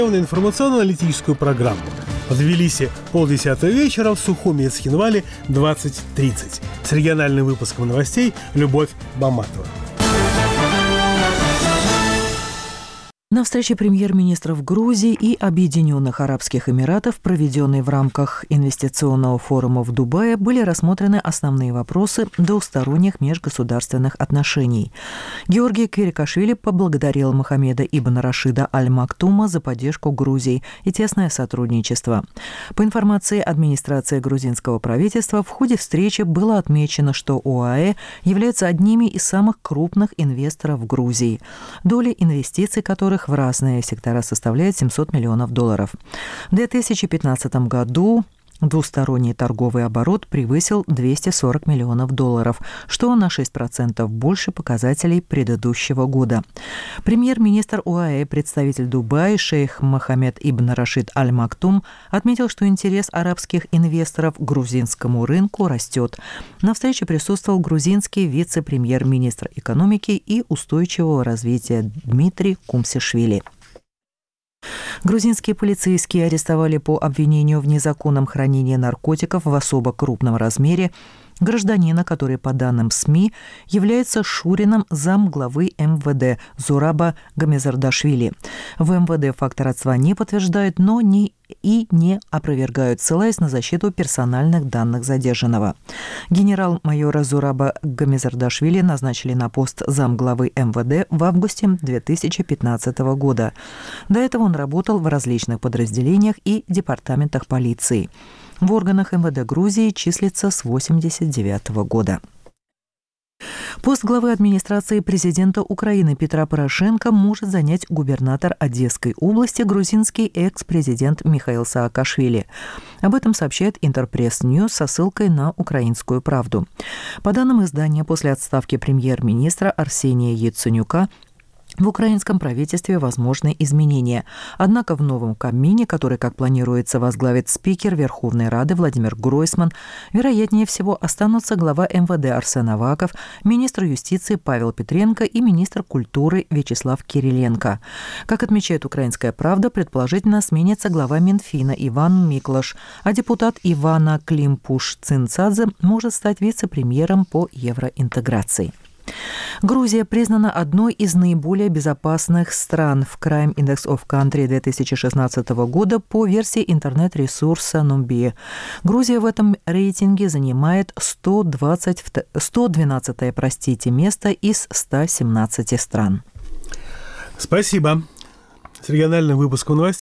Информационно-аналитическую программу. В Тбилиси 9:30 вечера, в Сухуми и Цхинвале 20:30. С региональным выпуском новостей Любовь Баматова. На встрече премьер-министров Грузии и Объединенных Арабских Эмиратов, проведенной в рамках инвестиционного форума в Дубае, были рассмотрены основные вопросы двусторонних межгосударственных отношений. Георгий Квирикашвили поблагодарил Мохаммеда ибн Рашида Аль-Мактума за поддержку Грузии и тесное сотрудничество. По информации администрации грузинского правительства, в ходе встречи было отмечено, что ОАЭ является одними из самых крупных инвесторов в Грузии. Доля инвестиций, которых в разные сектора составляет $700 миллионов. В 2015 году двусторонний торговый оборот превысил $240 миллионов, что на 6% больше показателей предыдущего года. Премьер-министр ОАЭ, представитель Дубая, шейх Мохаммед ибн Рашид Аль-Мактум, отметил, что интерес арабских инвесторов к грузинскому рынку растет. На встрече присутствовал грузинский вице-премьер-министр экономики и устойчивого развития Дмитрий Кумсишвили. Грузинские полицейские арестовали по обвинению в незаконном хранении наркотиков в особо крупном размере гражданина, который, по данным СМИ, является шурином замглавы МВД Зураба Гамезардашвили. В МВД факт родства не подтверждают, но не опровергают, ссылаясь на защиту персональных данных задержанного. Генерал-майора Зураба Гамезардашвили назначили на пост замглавы МВД в августе 2015 года. До этого он работал в различных подразделениях и департаментах полиции. В органах МВД Грузии числится с 1989 года. Пост главы администрации президента Украины Петра Порошенко может занять губернатор Одесской области, грузинский экс-президент Михаил Саакашвили. Об этом сообщает Интерпресс Ньюс со ссылкой на «Украинскую правду». По данным издания, после отставки премьер-министра Арсения Яценюка в украинском правительстве возможны изменения. Однако в новом Кабмине, который, как планируется, возглавит спикер Верховной Рады Владимир Гройсман, вероятнее всего останутся глава МВД Арсен Аваков, министр юстиции Павел Петренко и министр культуры Вячеслав Кириленко. Как отмечает «Украинская правда», предположительно сменится глава Минфина Иван Миклаш, а депутат Ивана Климпуш-Цинцадзе может стать вице-премьером по евроинтеграции. Грузия признана одной из наиболее безопасных стран в Crime Index of Country 2016 года по версии интернет-ресурса Numbie. Грузия в этом рейтинге занимает 112 место из 117 стран. Спасибо. С региональным выпуском новостей